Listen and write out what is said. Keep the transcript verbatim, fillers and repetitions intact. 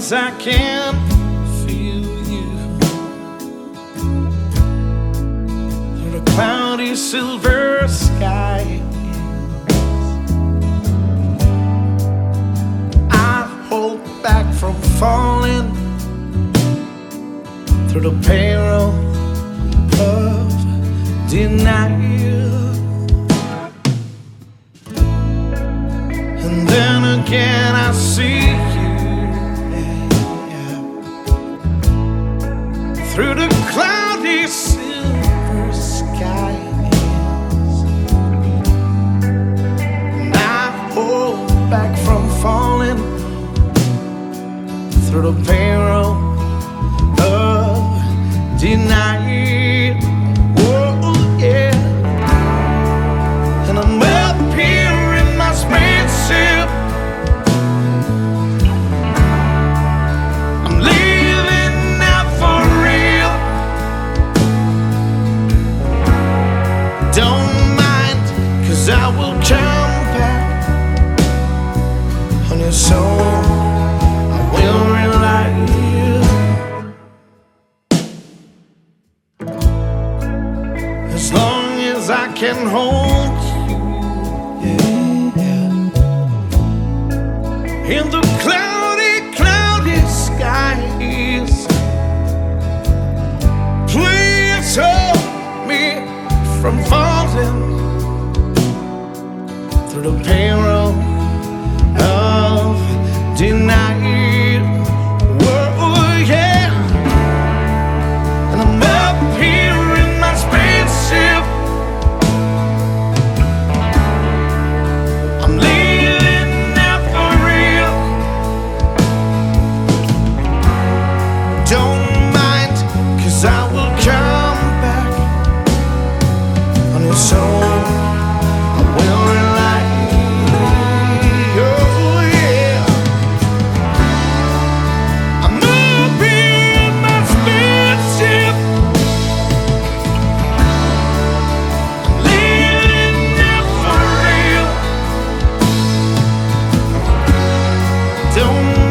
as I can feel you through the cloudy silver sky. I hold back from falling through the peril of denial. And then again I see you, yeah, through the cloudy silver skies. And I hold back from falling through the peril of denial. Oh yeah. And I'm up here in my spaceship, I'm leaving now for real. Don't mind, 'cause I will come back on your soul. I will rely you. As long as I can hold you, yeah, yeah, in the cloudy, cloudy skies. Please hold me from falling through the peril of denial. Whoa, yeah. And I'm up here in my spaceship, I'm leaving now for real. Don't mind, 'cause I will come back on your soul. I will rely. Oh yeah. I'm up here in my spaceship, I'm leaving now for real. Don't